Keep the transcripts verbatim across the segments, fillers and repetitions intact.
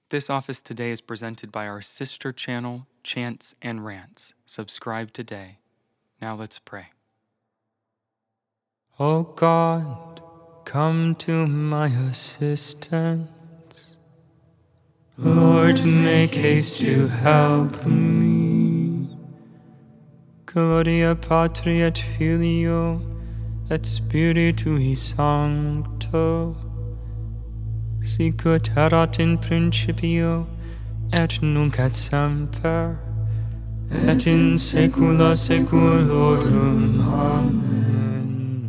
This office today is presented by our sister channel, Chants and Rants. Subscribe today. Now let's pray. O God, come to my assistance. Lord, make haste to help me. Gloria Patri et Filio et Spiritui Sancto, sicut erat in principio et nunc et semper et in saecula saeculorum. Amen.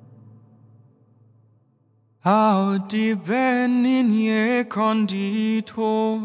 Audi benigne conditor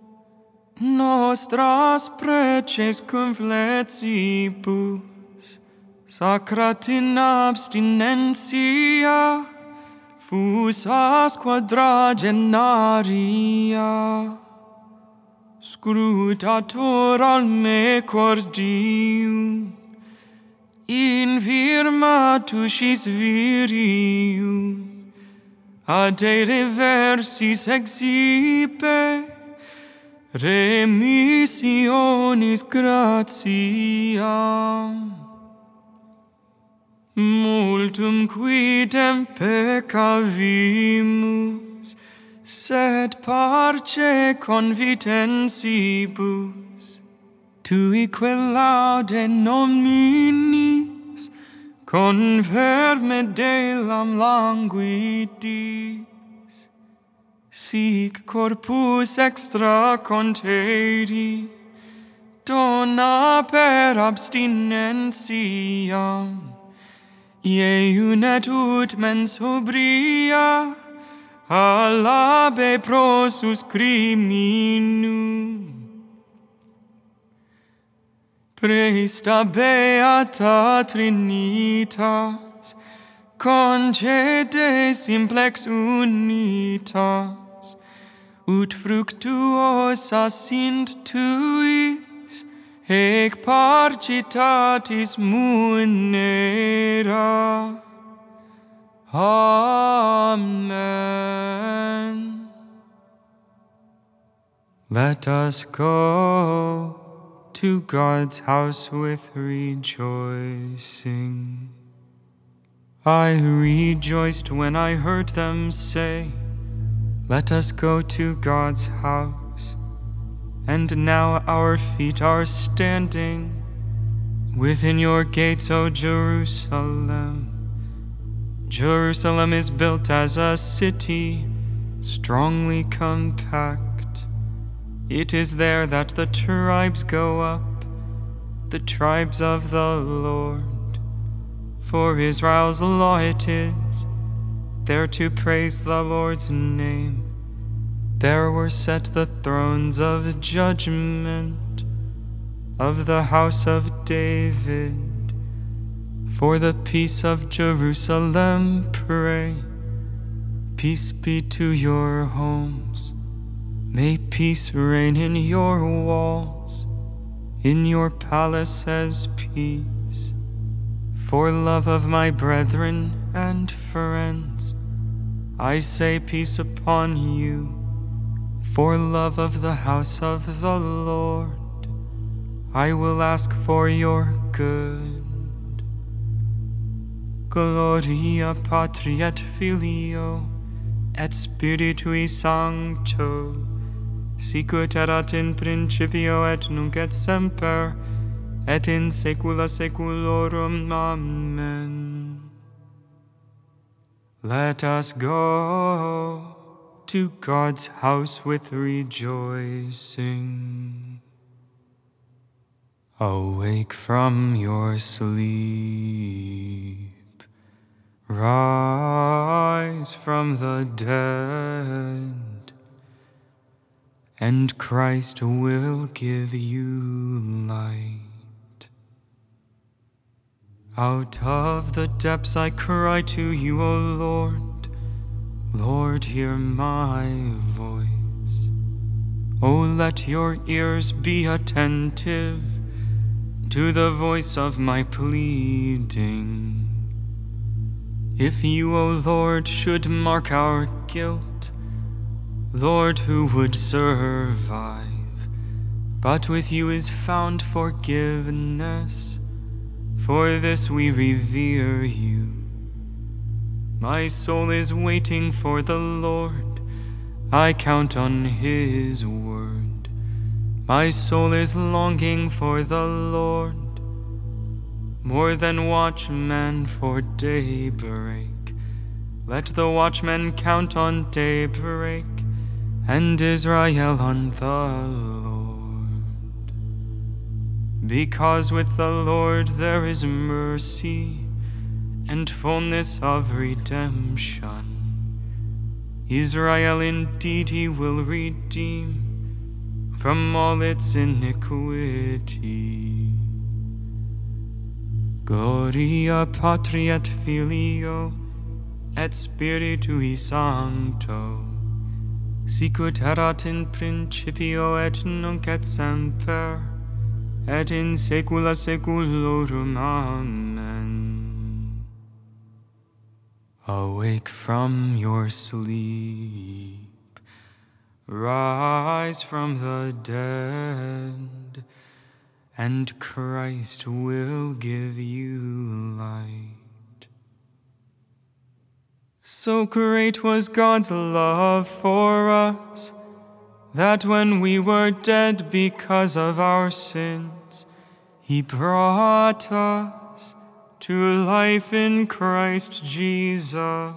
nostras preces cum flecibus, sacrat in abstinentia fusas quadragenaria. Scrutator al me cordium, in virma tusis virium, ad reversis exhibe, remissionis gratiam. Multum quidem peccavimus, sed parce convitensibus, tuique laude nominis, converme delam languidis, sic corpus extra conteri, dona per abstinentiam, ieun et ut mens sobria, alabe prosus criminum. Praesta beata Trinitas, concede simplex unitas, ut fructuosa sint tuis, ec parcitatis munera. Amen. Let us go to God's house with rejoicing. I rejoiced when I heard them say, let us go to God's house. And now our feet are standing within your gates, O Jerusalem. Jerusalem is built as a city, strongly compact. It is there that the tribes go up, the tribes of the Lord. For Israel's law it is, there to praise the Lord's name. There were set the thrones of judgment of the house of David. For the peace of Jerusalem pray, peace be to your homes. May peace reign in your walls, in your palaces peace. For love of my brethren and friends, I say peace upon you. For love of the house of the Lord, I will ask for your good. Gloria Patri et Filio et Spiritui Sancto, sicut erat in principio et nunc et semper et in saecula saeculorum. Amen. Let us go to God's house with rejoicing. Awake from your sleep, rise from the dead, and Christ will give you light. Out of the depths I cry to you, O Lord. Lord, hear my voice. O let your ears be attentive to the voice of my pleading. If you, O Lord, should mark our guilt, Lord, who would survive? But with you is found forgiveness. For this we revere you. My soul is waiting for the Lord. I count on his word. My soul is longing for the Lord, more than watchmen for daybreak. Let the watchmen count on daybreak, and Israel on the Lord. Because with the Lord there is mercy and fullness of redemption. Israel indeed he will redeem from all its iniquity. Gloria Patri et Filio et Spiritui Sancto, sicut erat in principio et nunc et semper, et in saecula saeculorum. Amen. Awake from your sleep, rise from the dead, and Christ will give you light. So great was God's love for us, that when we were dead because of our sins, he brought us to life in Christ Jesus.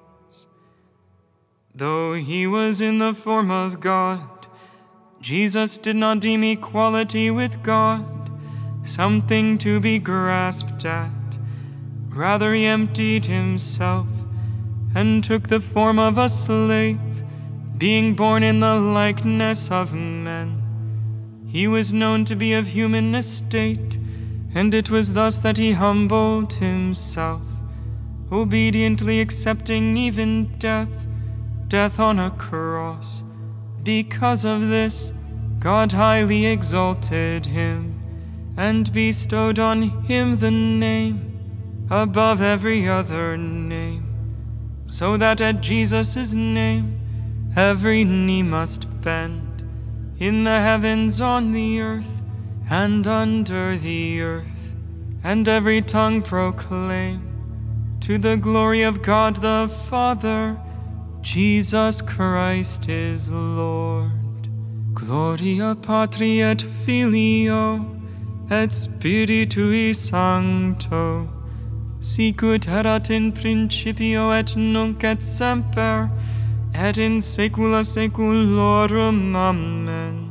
Though he was in the form of God, Jesus did not deem equality with God something to be grasped at. Rather, he emptied himself and took the form of a slave, being born in the likeness of men. He was known to be of human estate, and it was thus that he humbled himself, obediently accepting even death, death on a cross. Because of this, God highly exalted him, and bestowed on him the name above every other name, so that at Jesus' name every knee must bend, in the heavens, on the earth, and under the earth, and every tongue proclaim, to the glory of God the Father, Jesus Christ is Lord. Gloria Patri et Filio et Spiritui Sancto, sicut erat in principio et nunc et semper, et in saecula saeculorum. Amen.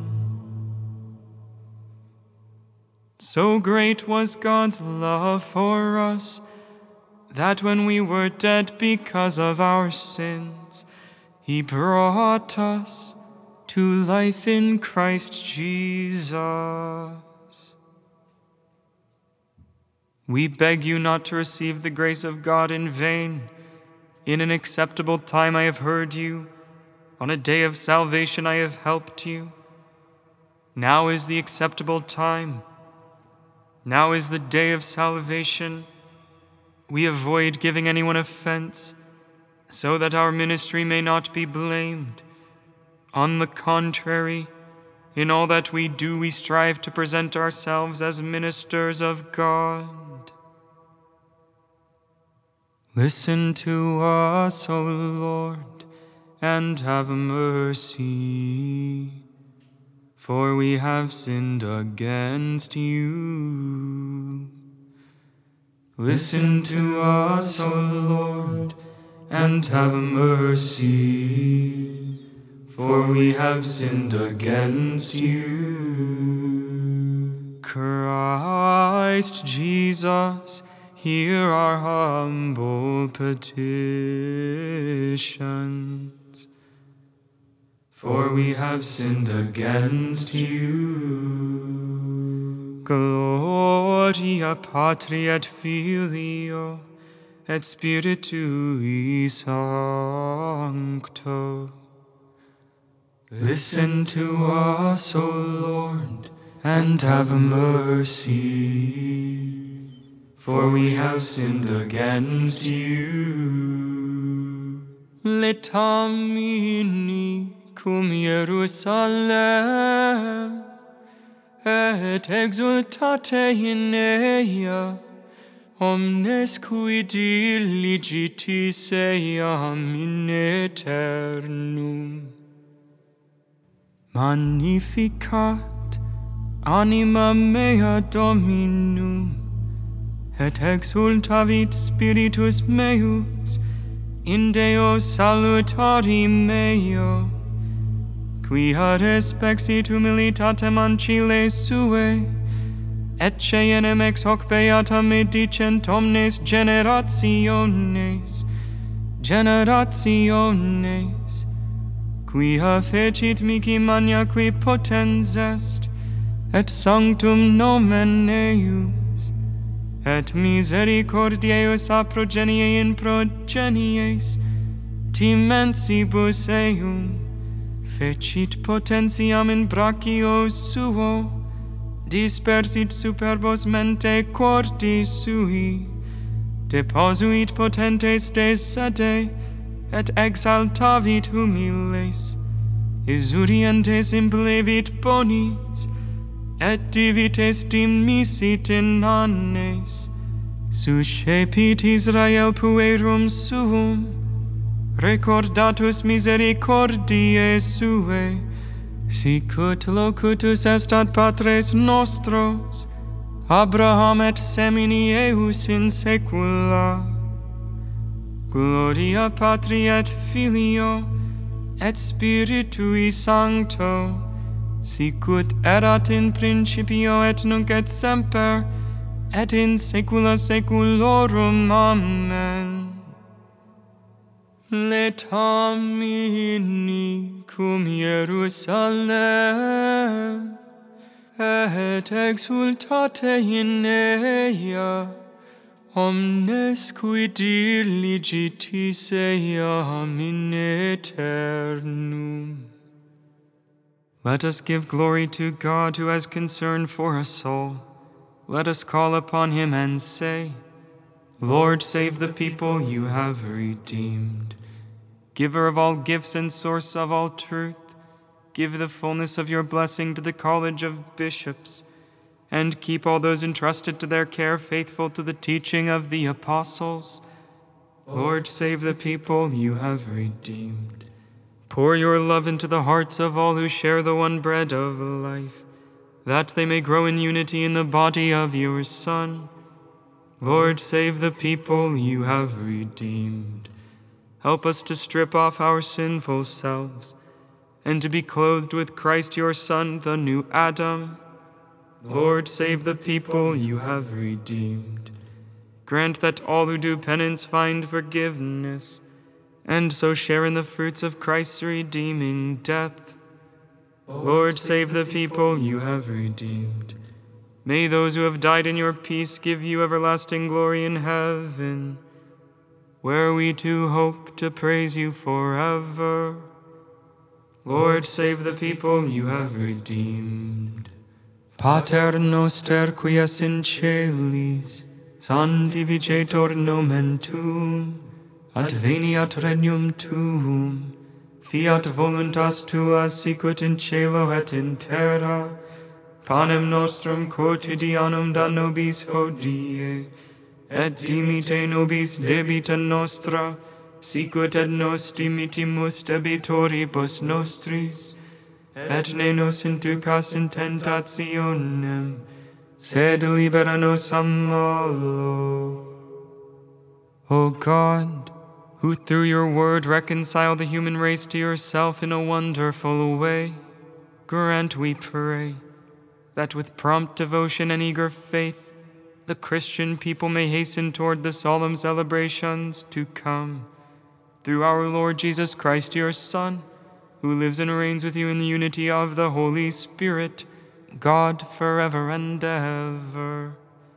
So great was God's love for us, that when we were dead because of our sins, he brought us to life in Christ Jesus. We beg you not to receive the grace of God in vain. In an acceptable time I have heard you. On a day of salvation I have helped you. Now is the acceptable time. Now is the day of salvation. We avoid giving anyone offense, so that our ministry may not be blamed. On the contrary, in all that we do, we strive to present ourselves as ministers of God. Listen to us, O Lord, and have mercy, for we have sinned against you. Listen to us, O Lord, and have mercy, for we have sinned against you. Christ Jesus, hear our humble petitions, for we have sinned against you. Gloria Patri et Filio et Spiritui Sancto. Listen to us, O Lord, and have mercy, for we have sinned against you. Letamini cum Hierusalem, et exultate in ea, omnes qui diligitis eam in aeternum. Magnificat anima mea Dominum, et exultavit spiritus meus in Deo salutari meo, qui ad respexit humilitatem ancile suae, et ceenem ex hoc beata me dicent omnes generationes, generationes, quia fecit mihi magna qui potens est, et sanctum nomen eius, et misericordiaeus a progenie in progenies, timensibus eum, fecit potentiam in brachio suo, dispersit superbos mente cordi sui, deposuit potentes de sede, et exaltavit humiles, isurientes implevit bonis, et divites dimisit in annes, suscepit Israel puerum suum, recordatus misericordiae suae, sicut locutus est ad patres nostros, Abraham et semini eius in saecula. Gloria Patri et Filio, et Spiritui Sancto, sicut erat in principio et nunc et semper, et in saecula saeculorum. Amen. Letamini cum Hierusalem, et exultate in ea, omnes qui diligitis eam in aeternum. Let us give glory to God who has concern for us all. Let us call upon him and say, Lord, save the people you have redeemed. Giver of all gifts and source of all truth, give the fullness of your blessing to the College of Bishops, and keep all those entrusted to their care faithful to the teaching of the apostles. Lord, save the people you have redeemed. Pour your love into the hearts of all who share the one bread of life, that they may grow in unity in the body of your Son. Lord, save the people you have redeemed. Help us to strip off our sinful selves, and to be clothed with Christ your Son, the new Adam. Lord, save the people you have redeemed. Grant that all who do penance find forgiveness, and so share in the fruits of Christ's redeeming death. Lord, save the people you have redeemed. May those who have died in your peace give you everlasting glory in heaven, where we too hope to praise you forever. Lord, save the people you have redeemed. Pater noster, qui es in celis, sanctificetur nomen tuum, adveniat regnum tuum, fiat voluntas tua sicut in cielo et in terra. Panem nostrum quotidianum da nobis hodie, et dimite nobis debita nostra, sicut et nos dimitimus debitoribus nostris, et ne nos inducas in tentationem, sed libera nos a malo. O God, who through your word reconciled the human race to yourself in a wonderful way, grant, we pray, that with prompt devotion and eager faith, the Christian people may hasten toward the solemn celebrations to come, through our Lord Jesus Christ, your Son, who lives and reigns with you in the unity of the Holy Spirit, God forever and ever.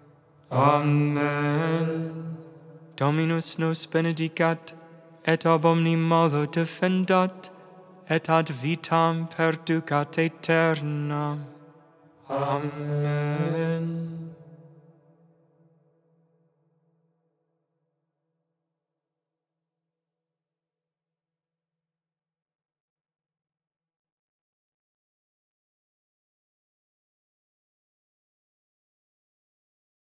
Amen. Dominus nos benedicat, et ab omni malo defendat, et ad vitam perducat aeternam. Amen.